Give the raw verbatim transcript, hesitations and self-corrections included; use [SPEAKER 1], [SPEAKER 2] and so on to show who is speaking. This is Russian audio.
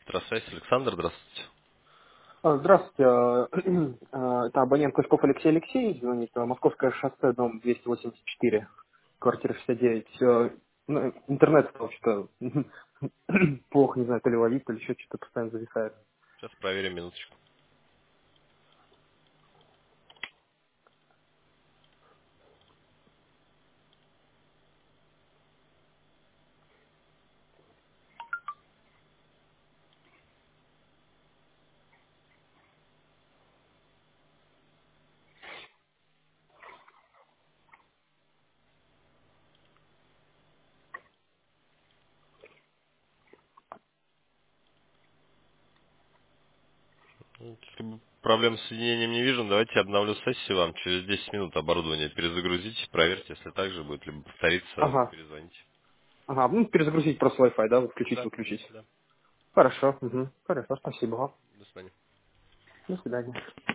[SPEAKER 1] Здравствуйте, Александр, здравствуйте.
[SPEAKER 2] А, Здравствуйте. а, а, Это абонент Кусков Алексей Алексеевич звонит. а, Московское шоссе, дом двести восемьдесят четыре, квартира шестьдесят девять. Э, ну, Интернет стал что-то плохо, не знаю, то ли ловит, то ли еще что-то постоянно зависает.
[SPEAKER 1] Сейчас проверим минуточку. Ну, как бы проблем с соединением не вижу. Давайте обновлю сессию вам. Через десять минут оборудование перезагрузите, проверьте, если так же будет, либо повторится,
[SPEAKER 2] Ага.
[SPEAKER 1] перезвоните.
[SPEAKER 2] Ага, ну перезагрузить просто Wi-Fi, да,
[SPEAKER 1] Да,
[SPEAKER 2] включить-выключить.
[SPEAKER 1] да.
[SPEAKER 2] Хорошо. Угу. Хорошо, спасибо вам.
[SPEAKER 1] До свидания.
[SPEAKER 2] До свидания.